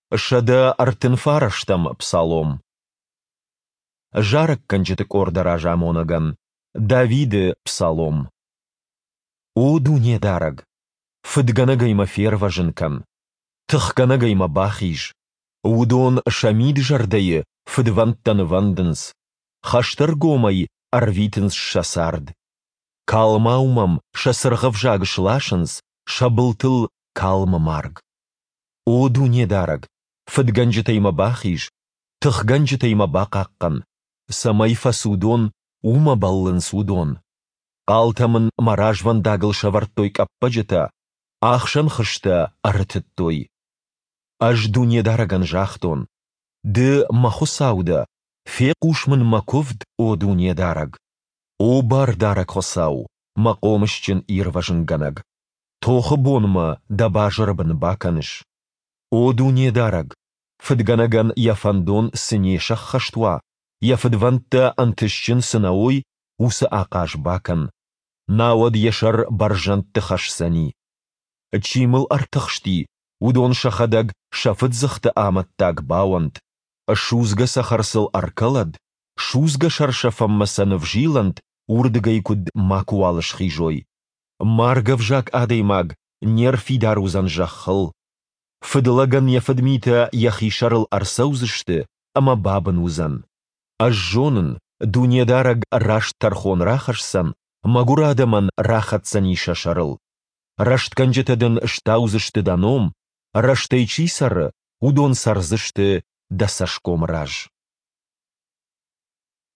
Шада артынфараштам псалом. Жарык канчытык ордара жамонаган. Давиды псалом. О дуне дараг, фыдганагайма ферважынкан, тыхганагайма бахиж, удон шамид жардайы фыдванттан вандынс, хаштар гомай арвитынс шасард. Калмаумам шасырғыв жагышлашынс, шабылтыл калма марг. О дуне дараг, фыдганжытайма бахиж, тыхганжытайма бақаққан, самайфа судон, ума баллын судон. Алтамын маражван дагыл шаварттой каппаджета, ахшан хышта арытыттой. Аж дуне дараган жахтон. Ды махусауда, фе кушмын маковд о дуне дараг. О бар дараг хосау, мақомышчын ирважынганаг. Тохы бонма да бажырбын баканыш. О дуне дараг, фыдганаган яфандон сыне шаххаштуа, яфыдванта антышчын сынаой усы ақаш бакан. Науад яшар баржантты хашсани. Чимыл артықшти, удон шахадаг шафыдзыхты аматтаг бауант. Шузга сахарсыл аркалад, шузга шаршафаммасанов жиланд, урдыгай куд макуалыш хижой. Маргав жак адаймаг, нерфидар узан жахыл. Фыдылаган яфадмита яхишарыл арсаузышты, ама бабын узан. Ажжонын, дунедараг рашт тархон рахашсан, магурадаман рахатсани шашарыл. Раштканжетадын штаузышты даном, раштайчи сары, удон сарзышты да сашком раж.